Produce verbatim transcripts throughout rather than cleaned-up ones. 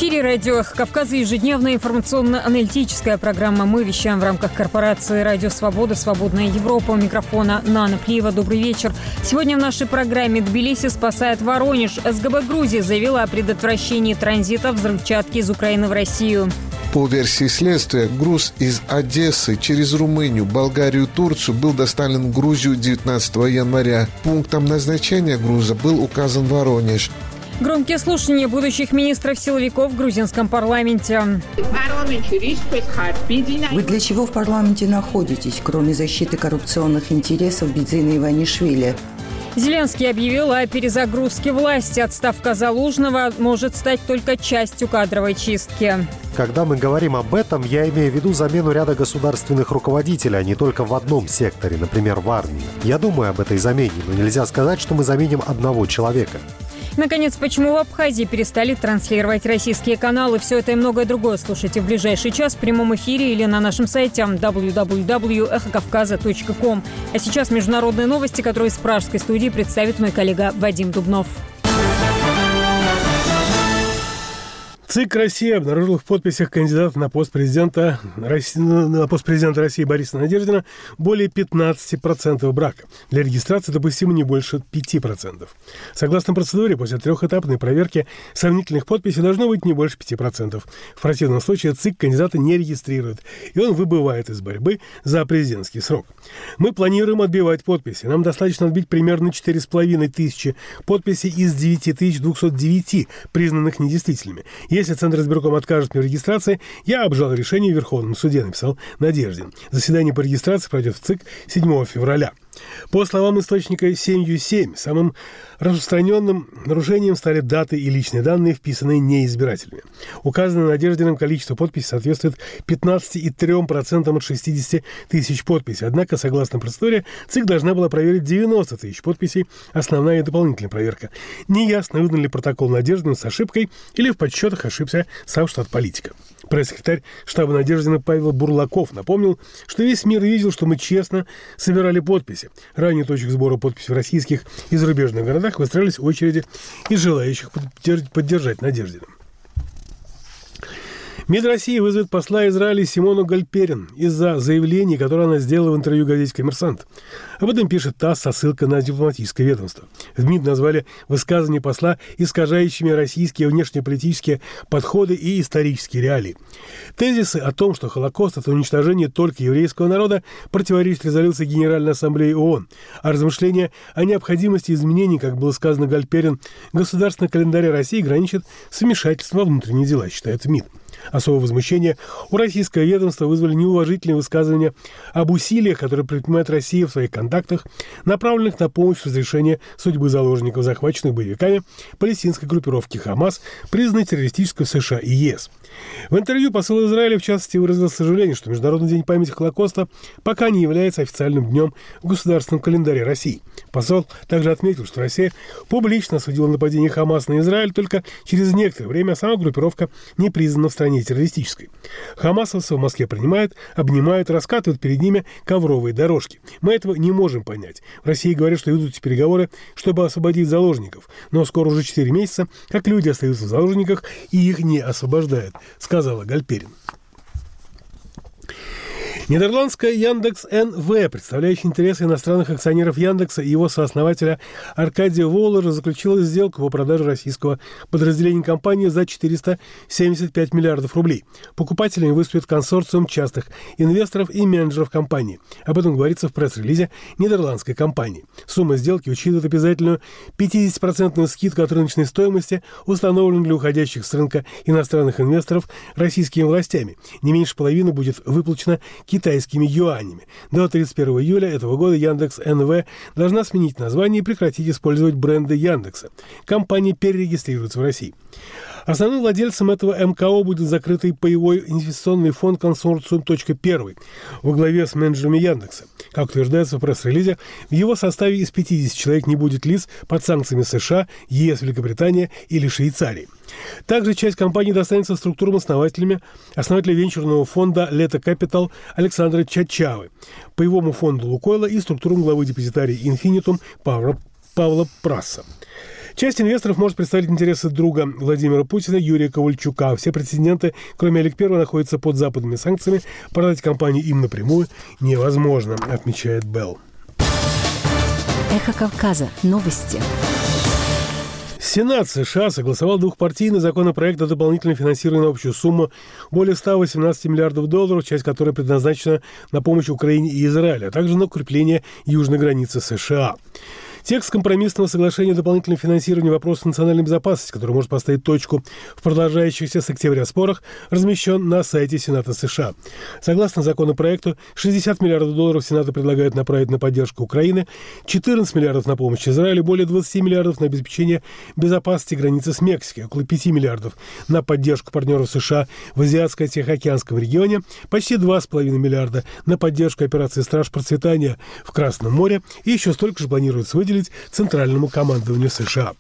эфире радио «Эхо Кавказа» ежедневная информационно-аналитическая программа. Мы вещаем в рамках корпорации «Радио Свобода», «Свободная Европа». У микрофона Нана Плиева. Добрый вечер. Сегодня в нашей программе Тбилиси спасает Воронеж. СГБ Грузии заявила о предотвращении транзита взрывчатки из Украины в Россию. По версии следствия, груз из Одессы через Румынию, Болгарию и Турцию был доставлен в Грузию девятнадцатого января. Пунктом назначения груза был указан Воронеж. Громкие слушания будущих министров-силовиков в грузинском парламенте. Вы для чего в парламенте находитесь, кроме защиты коррупционных интересов Бидзина Иванишвили? Зеленский объявил о перезагрузке власти. Отставка Залужного может стать только частью кадровой чистки. Когда мы говорим об этом, я имею в виду замену ряда государственных руководителей, а не только в одном секторе, например, в армии. Я думаю об этой замене, но нельзя сказать, что мы заменим одного человека. Наконец, почему в Абхазии перестали транслировать российские каналы? Все это и многое другое слушайте в ближайший час в прямом эфире или на нашем сайте дабл ю дабл ю дабл ю точка эхо кавказа точка ком. А сейчас международные новости, которые из пражской студии представит мой коллега Вадим Дубнов. ЦИК России обнаружил в подписях кандидатов на пост президента России, на пост президента России Бориса Надеждина более пятнадцать процентов брака. Для регистрации допустимо не больше пять процентов. Согласно процедуре, после трехэтапной проверки сомнительных подписей должно быть не больше пяти процентов. В противном случае ЦИК кандидата не регистрирует, и он выбывает из борьбы за президентский срок. Мы планируем отбивать подписи. Нам достаточно отбить примерно четыре с половиной тысячи подписей из девять тысяч двести девять признанных недействительными. Если Центр избирком откажет мне в регистрации, я обжалую решение в Верховном суде, написал Надеждин. Заседание по регистрации пройдет в ЦИК седьмого февраля. По словам источника семью семь, самым распространенным нарушением стали даты и личные данные, вписанные неизбирателями. Указанное Надеждиным количество подписей соответствует пятнадцати целых трём десятых процента от шестидесяти тысяч подписей. Однако, согласно процедуре, ЦИК должна была проверить девяносто тысяч подписей, основная и дополнительная проверка. Неясно, выдан ли протокол Надеждина с ошибкой или в подсчетах ошибся сам штат политика. Пресс-секретарь штаба Надеждина Павел Бурлаков напомнил, что весь мир видел, что мы честно собирали подписи. Ранее точек сбора подписей в российских и зарубежных городах выстраивались очереди из желающих поддержать Надеждина. МИД России вызовет посла Израиля Симону Гальперин из-за заявлений, которые она сделала в интервью газете «Коммерсант». Об этом пишет ТАСС со ссылкой на дипломатическое ведомство. В МИД назвали высказывания посла искажающими российские внешнеполитические подходы и исторические реалии. Тезисы о том, что Холокост – это уничтожение только еврейского народа, противоречат резолюции Генеральной Ассамблеи ООН, а размышления о необходимости изменений, как было сказано Гальперин, государственного календаря России граничат с вмешательством во внутренние дела, считает МИД. Особое возмущение у российского ведомства вызвали неуважительные высказывания об усилиях, которые предпринимает Россия в своих контактах, направленных на помощь в разрешении судьбы заложников, захваченных боевиками палестинской группировки «Хамас», признанной террористической в США и ЕС. В интервью посол Израиля, в частности, выразил сожаление, что Международный день памяти Холокоста пока не является официальным днем в государственном календаре России. Посол также отметил, что Россия публично осудила нападение Хамас на Израиль, только через некоторое время сама группировка не признана в стране террористической. Хамасовцы в Москве принимают, обнимают, раскатывают перед ними ковровые дорожки. Мы этого не можем понять. В России говорят, что ведут эти переговоры, чтобы освободить заложников. Но скоро уже четыре месяца, как люди остаются в заложниках и их не освобождают, сказала Гальперин. Нидерландская Яндекс эн вэ, представляющая интересы иностранных акционеров Яндекса и его сооснователя Аркадия Воллера, заключила сделку по продаже российского подразделения компании за четыреста семьдесят пять миллиардов рублей. Покупателями выступит консорциум частных инвесторов и менеджеров компании. Об этом говорится в пресс-релизе нидерландской компании. Сумма сделки учитывает обязательную пятидесятипроцентную скидку от рыночной стоимости, установленную для уходящих с рынка иностранных инвесторов российскими властями. Не меньше половины будет выплачено китайскими юанями. До тридцать первого июля этого года Яндекс эн вэ должна сменить название и прекратить использовать бренды Яндекса. Компания перерегистрируется в России. Основным владельцем этого эм ка о будет закрытый паевой инвестиционный фонд «Консорциум. один» во главе с менеджерами Яндекса. Как утверждается в пресс-релизе, в его составе из пятидесяти человек не будет лиц под санкциями США, ЕС, Великобритании или Швейцарии. Также часть компании достанется структурам основателями, основателя венчурного фонда «Лето Капитал» Александра Чачавы, паевому фонду «Лукойла» и структурам главы депозитарии «Инфинитум» Павла Павла Прасса. Часть инвесторов может представить интересы друга Владимира Путина Юрия Ковальчука. Все претенденты, кроме Олег Первого, находятся под западными санкциями. Продать компанию им напрямую невозможно, отмечает Белл. Эхо Кавказа. Новости. Сенат США согласовал двухпартийный законопроект о дополнительном финансировании на общую сумму более ста восемнадцати миллиардов долларов, часть которой предназначена на помощь Украине и Израилю, а также на укрепление южной границы США. Текст компромиссного соглашения о дополнительном финансировании вопроса национальной безопасности, который может поставить точку в продолжающихся с октября спорах, размещен на сайте Сената США. Согласно законопроекту, шестьдесят миллиардов долларов Сенат предлагает направить на поддержку Украины, четырнадцать миллиардов на помощь Израилю, более двадцати миллиардов на обеспечение безопасности границы с Мексикой, около пяти миллиардов на поддержку партнеров США в Азиатско-Тихоокеанском регионе, почти два с половиной миллиарда на поддержку операции «Страж процветания» в Красном море и еще столько же планируется выделить Центральному командованию США.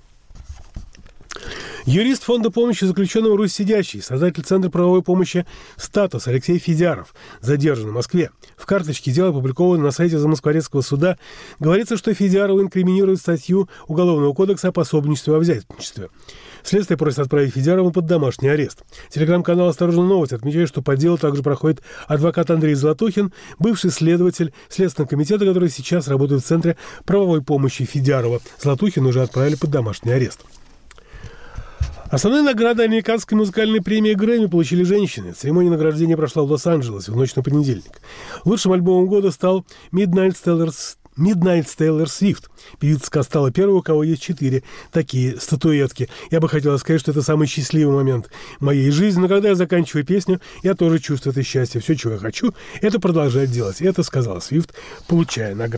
Юрист Фонда помощи заключенным Русь Сидящий, создатель Центра правовой помощи «Статус» Алексей Федяров, задержан в Москве. В карточке дела, опубликованной на сайте Замоскворецкого суда, говорится, что Федярову инкриминирует статью Уголовного кодекса о пособничестве во взятничестве. Следствие просит отправить Федярова под домашний арест. Телеграм-канал «Осторожно, новости» отмечает, что по делу также проходит адвокат Андрей Золотухин, бывший следователь Следственного комитета, который сейчас работает в Центре правовой помощи Федярова. Золотухина уже отправили под домашний арест. Основные награды американской музыкальной премии Грэмми получили женщины. Церемония награждения прошла в Лос-Анджелесе в ночь на понедельник. Лучшим альбомом года стал Midnight Taylor's Midnight Taylor Swift. Певица стала первой, у кого есть четыре такие статуэтки. Я бы хотела сказать, что это самый счастливый момент моей жизни, но когда я заканчиваю песню, я тоже чувствую это счастье. Все, чего я хочу, это продолжать делать. Это сказала Свифт, получая награду.